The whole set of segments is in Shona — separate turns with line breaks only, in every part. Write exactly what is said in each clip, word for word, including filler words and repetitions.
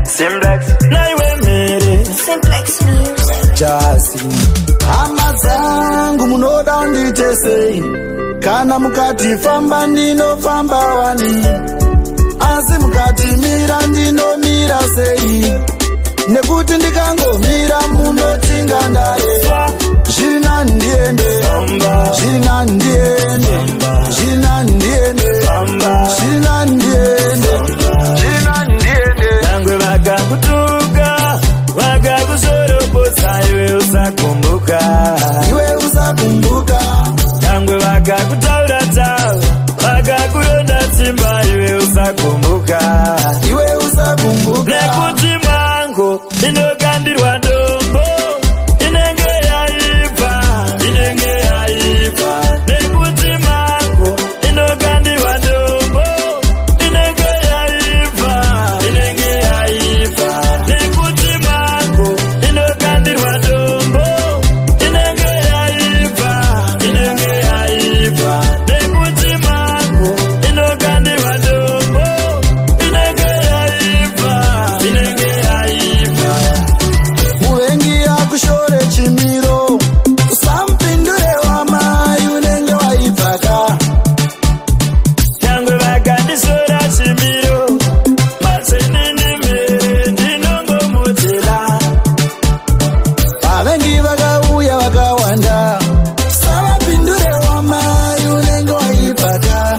Simplex, naiwe mere.
Simplex music.
Jasi. Hama zangu munoda undite sei. Kana mukati famba ndino famba wani. Asi mukati mira ndino mira sei. Nekuti ndikango mira munotinga ndaye. Jina ndiende. Jina ndiende. Jina ndiende. Jina ndiende. Jina ndiende.
Nangwe waka kutuka. Waka kusoroposa iwe usakumbuka.
Iwe usakumbuka.
Nangwe waka kutaura taura. Waka kuronda simba iwe usakumbuka.
Iwe usakumbuka.
Nekuti mango inokandirwa dombo. Inenge yaipa. Inenge yaipa. Nekuti mango inokandirwa dombo. Inenge yaipa. Inenge yaipa. Nekuti mango inokandirwa dombo. Inenge yaipa. Inenge yaipa. Nekuti mango inokandirwa dombo. Inenge yaipa. Inenge yaipa.
Muvengi akushore chimiro. Usampindure wamai unenge waibvaka.
Nyangwe vakandisora chimiro. Matsenini mere ndinongomutela.
Vavengi vakauya vakawanda. Usavapindure wamai unenge waibvaka.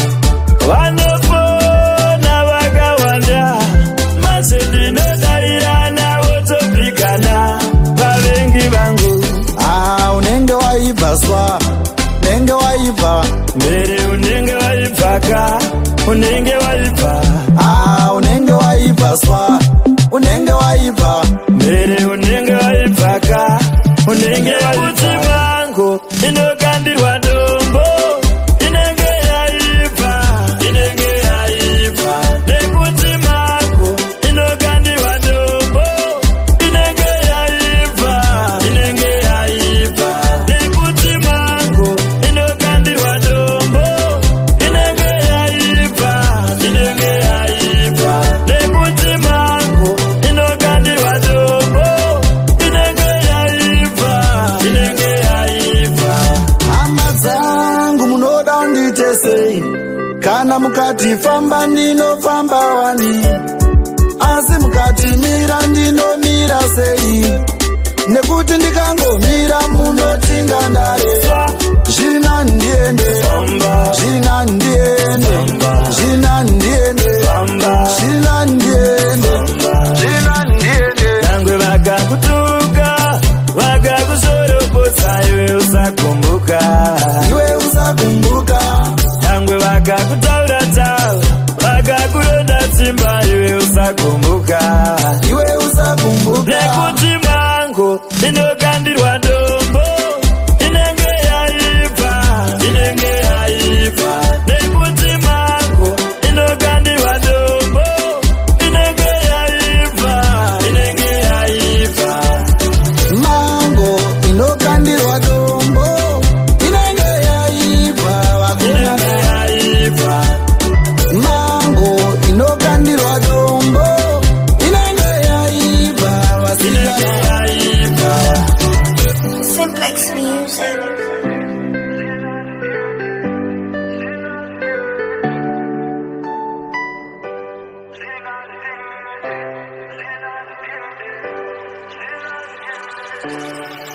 Vanofona vakawanda. Mase ndinodarira navo topikana. Vavengi vangu
Ah, unenge waibvaswa. Unenge waibva.
mere unenge waibvaka. Unenge waibva
Ah, unenge waibvaswa. Unenge waibva.
mere unenge waibvaka. Unenge waibva mango inokandirwa dombo. Inenge yaibva. Inenge yaibva. Nekuti mango inokandirwa dombo. Inenge yaibva. Inenge yaibva. Nekuti mango inokandirwa dombo. Inenge yaibva. Inenge yaibva. Nekuti mango inokandirwa dombo. Inenge yaibva. Inenge yaibva.
Hama dzangu munoda undite sei. Kana mukati famba ndinofamba wani. Asi mukati mira ndinomira sei. Nekuti ndikangomira munotinga ndaye. Jina ndiende. Jina ndiende. Jina ndiende. Jina ndiende. Jina ndiende.
Nangwe vakakutuka. Vakakusoroposa iwe usakumbuka.
Iwe usakumbuka.
Nangwe vakakutaura taura. Vakakuronda simba iwe usakumbuka.
Iwe usakumbuka.
Nekuti mango inokandirwa dombo. Inenge yaipa. Inenge yaipa. Nekuti mango inokandirwa dombo. Inenge yaipa. Inenge yaipa.
Mango inokandirwa dombo. Inenge yaipa. Wakuna.
Inenge yaipa.
Mango inokandirwa dombo. Inenge yaipa. Wasila.
Inenge yaipa.
Simplex music.
Thank you.